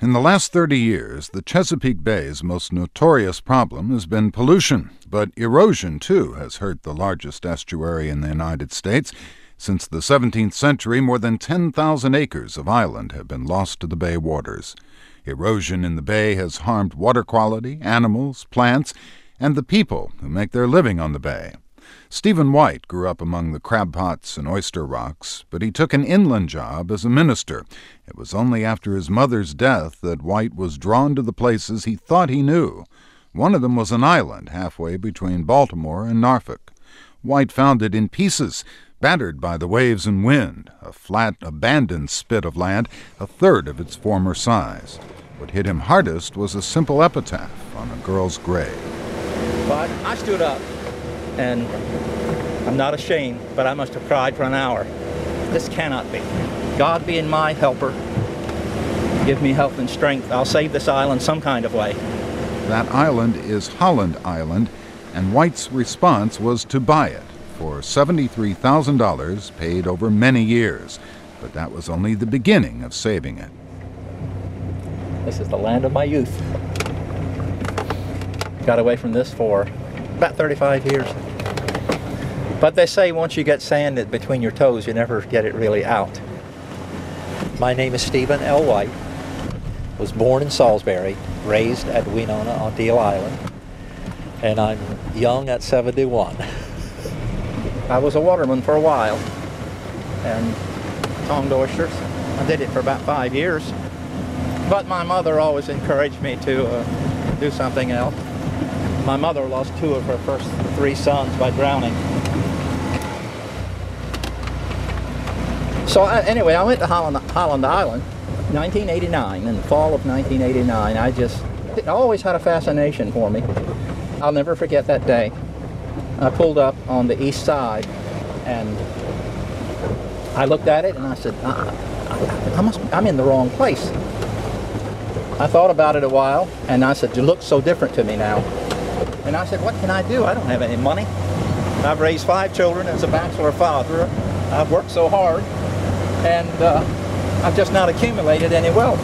In the last 30 years, the Chesapeake Bay's most notorious problem has been pollution, but erosion, too, has hurt the largest estuary in the United States. Since the 17th century, more than 10,000 acres of island have been lost to the bay waters. Erosion in the bay has harmed water quality, animals, plants, and the people who make their living on the bay. Stephen White grew up among the crab pots and oyster rocks, but he took an inland job as a minister. It was only after his mother's death that White was drawn to the places he thought he knew. One of them was an island halfway between Baltimore and Norfolk. White found it in pieces, battered by the waves and wind, a flat, abandoned spit of land, a third of its former size. What hit him hardest was a simple epitaph on a girl's grave. But I stood up, and I'm not ashamed, but I must have cried for an hour. This cannot be. God being my helper, give me health and strength. I'll save this island some kind of way. That island is Holland Island, and White's response was to buy it for $73,000 paid over many years. But that was only the beginning of saving it. This is the land of my youth. Got away from this for about 35 years. But they say once you get sand between your toes, you never get it really out. My name is Stephen L. White. Was born in Salisbury, raised at Winona on Deal Island, and I'm young at 71. I was a waterman for a while and tongued oysters. I did it for about 5 years. But my mother always encouraged me to do something else. My mother lost 2 of her first 3 sons by drowning. So anyway, I went to Holland Island, 1989, in the fall of 1989. It always had a fascination for me. I'll never forget that day. I pulled up on the east side, and I looked at it, and I said, I'm in the wrong place. I thought about it a while, and I said, you look so different to me now. And I said, what can I do? I don't have any money. I've raised 5 children as a bachelor father. I've worked so hard, and I've just not accumulated any wealth.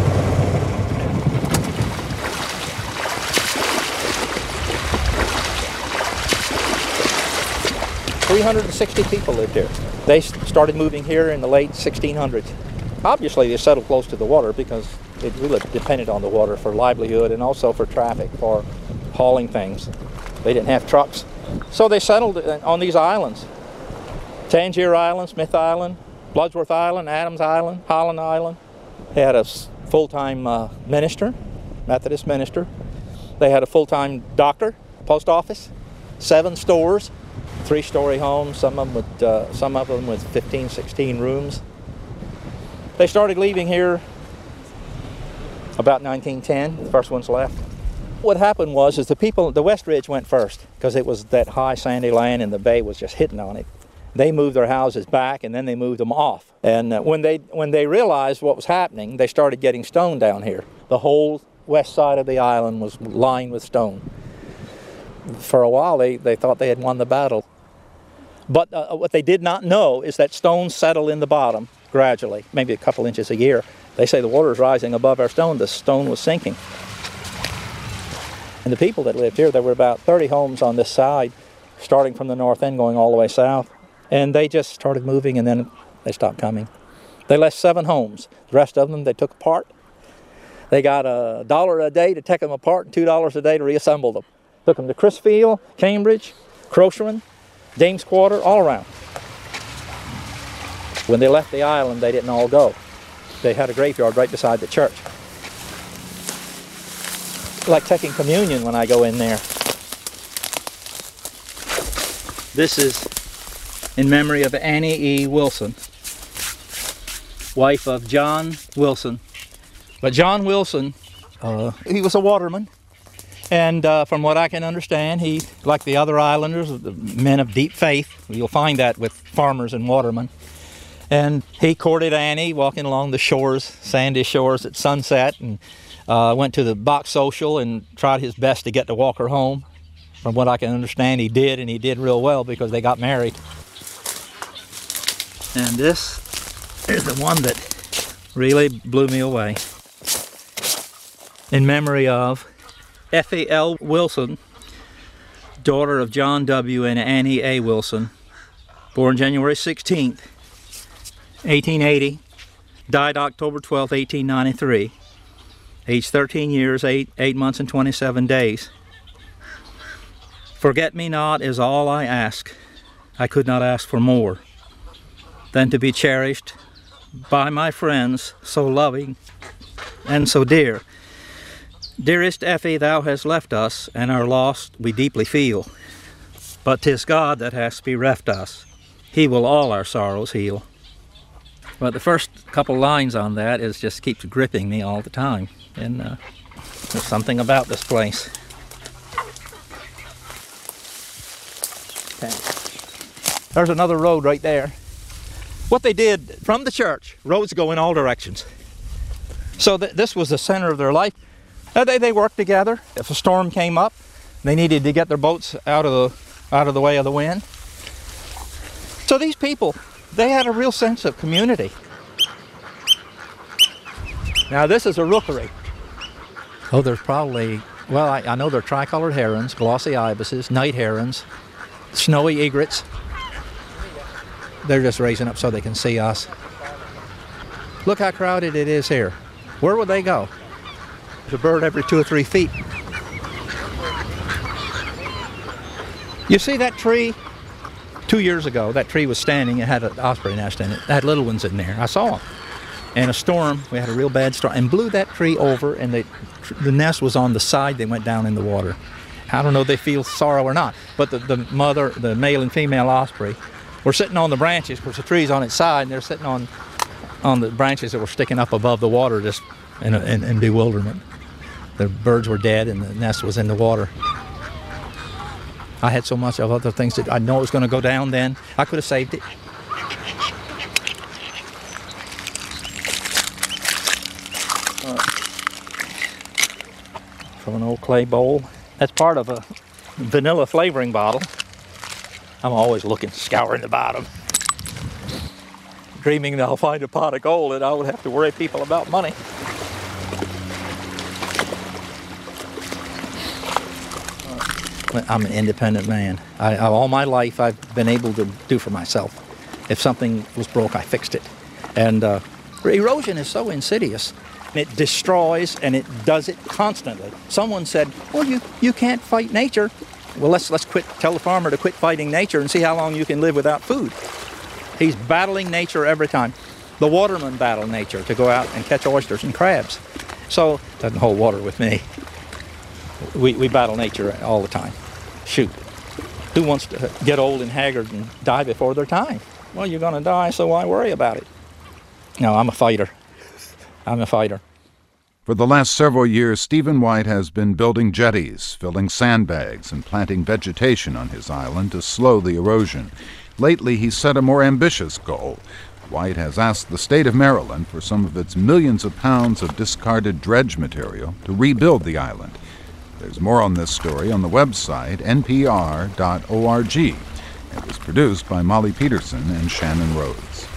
"360 people lived here. They started moving here in the late 1600s. Obviously, they settled close to the water because it really depended on the water for livelihood and also for traffic, for hauling things. They didn't have trucks. So they settled on these islands. Tangier Island, Smith Island, Bloodsworth Island, Adams Island, Holland Island. They had a full-time minister, Methodist minister. They had a full-time doctor, post office, 7 stores, 3-story homes, some of them with 15, 16 rooms. They started leaving here about 1910. The first ones left. What happened was the West Ridge went first because it was that high sandy land and the bay was just hitting on it. They moved their houses back and then they moved them off. And when they realized what was happening, they started getting stone down here. The whole west side of the island was lined with stone. For a while they thought they had won the battle. But what they did not know is that stones settle in the bottom gradually, maybe a couple inches a year. They say the water is rising above our stone. The stone was sinking. And the people that lived here, there were about 30 homes on this side, starting from the north end going all the way south. And they just started moving and then they stopped coming. They left 7 homes. The rest of them they took apart. They got $1 a day to take them apart and $2 a day to reassemble them. Took them to Crisfield, Cambridge, Crocheron, James Quarter, all around. When they left the island, they didn't all go. They had a graveyard right beside the church. It's like taking communion when I go in there. This is in memory of Annie E. Wilson, wife of John Wilson. But John Wilson, he was a waterman. And from what I can understand, he, like the other islanders, the men of deep faith. You'll find that with farmers and watermen. And he courted Annie walking along the shores, sandy shores at sunset, and went to the box social and tried his best to get to walk her home. From what I can understand, he did, and he did real well because they got married. And this is the one that really blew me away. in memory of Effie L. Wilson, daughter of John W. and Annie A. Wilson, born January 16th, 1880, died October 12th, 1893, aged 13 years, 8 months and 27 days. Forget me not is all I ask. I could not ask for more than to be cherished by my friends, so loving and so dear. Dearest Effie, thou hast left us, and our loss we deeply feel. But 'tis God that has bereft us. He will all our sorrows heal. But the first couple lines on that is just keeps gripping me all the time. And there's something about this place. Okay. There's another road right there. What they did from the church, roads go in all directions. So this was the center of their life. They worked together. If a storm came up, they needed to get their boats out of the way of the wind. So these people, they had a real sense of community. Now this is a rookery. Oh, there's probably, well, I know they're tricolored herons, glossy ibises, night herons, snowy egrets. They're just raising up so they can see us. Look how crowded it is here. Where would they go? There's a bird every 2 or 3 feet. You see that tree? 2 years ago, that tree was standing. It had an osprey nest in it. It had little ones in there. I saw them. And a storm, we had a real bad storm, and blew that tree over, and the nest was on the side. They went down in the water. I don't know if they feel sorrow or not, but the mother, the male and female osprey, were sitting on the branches because the tree's on its side, and they're sitting on the branches that were sticking up above the water, just in bewilderment. The birds were dead, and the nest was in the water. I had so much of other things that I know it was going to go down then. I could have saved it. From an old clay bowl. That's part of a vanilla flavoring bottle. I'm always looking, scouring the bottom, dreaming that I'll find a pot of gold and I would have to worry people about money. I'm an independent man. All my life I've been able to do for myself. If something was broke, I fixed it. And erosion is so insidious. It destroys, and it does it constantly. Someone said, well, you can't fight nature. Well, let's tell the farmer to quit fighting nature and see how long you can live without food. He's battling nature every time. The watermen battle nature to go out and catch oysters and crabs. So, it doesn't hold water with me. We battle nature all the time. Shoot. Who wants to get old and haggard and die before their time? Well, you're going to die, so why worry about it? No, I'm a fighter. I'm a fighter. For the last several years, Stephen White has been building jetties, filling sandbags, and planting vegetation on his island to slow the erosion. Lately, he's set a more ambitious goal. White has asked the state of Maryland for some of its millions of pounds of discarded dredge material to rebuild the island. There's more on this story on the website npr.org. It was produced by Molly Peterson and Shannon Rhodes.